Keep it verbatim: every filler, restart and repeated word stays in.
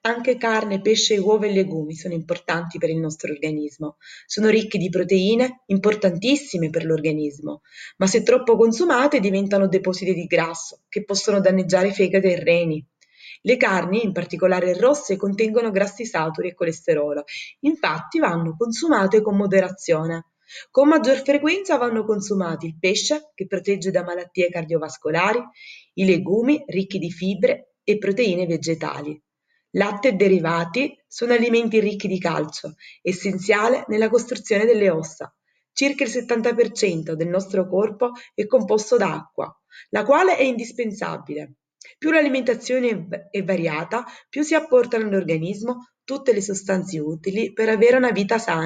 Anche carne, pesce, uova e legumi sono importanti per il nostro organismo. Sono ricchi di proteine, importantissime per l'organismo, ma se troppo consumate diventano depositi di grasso che possono danneggiare fegato e reni. Le carni, in particolare rosse, contengono grassi saturi e colesterolo, infatti vanno consumate con moderazione. Con maggior frequenza vanno consumati il pesce, che protegge da malattie cardiovascolari, i legumi, ricchi di fibre e proteine vegetali. Latte e derivati sono alimenti ricchi di calcio, essenziale nella costruzione delle ossa. Circa il settanta per cento del nostro corpo è composto da acqua, la quale è indispensabile. Più l'alimentazione è v- è variata, più si apportano all'organismo tutte le sostanze utili per avere una vita sana.